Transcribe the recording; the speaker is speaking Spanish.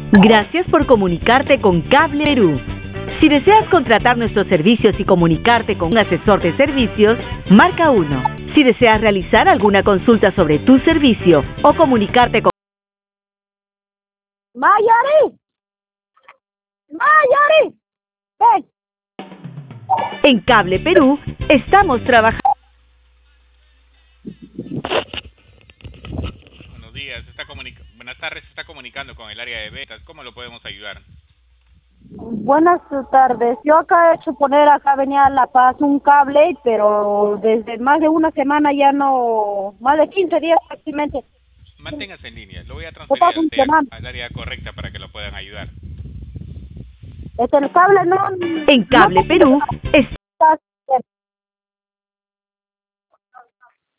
Gracias por comunicarte con Cable Perú. Si deseas contratar nuestros servicios y comunicarte con un asesor de servicios, marca 1. Si deseas realizar alguna consulta sobre tu servicio o comunicarte con... ¡Mayari! ¡Mayari! ¡Ven! En Cable Perú estamos trabajando... Buenos días, buenas tardes, se está comunicando con el área de ventas. ¿Cómo lo podemos ayudar? Buenas tardes. Yo acá he hecho poner, acá venía a La Paz un cable, pero desde más de una semana ya no, más de 15 días prácticamente. Manténgase en línea, lo voy a No transferir está funcionando. al área correcta para que lo puedan ayudar. El cable no... En Cable Perú está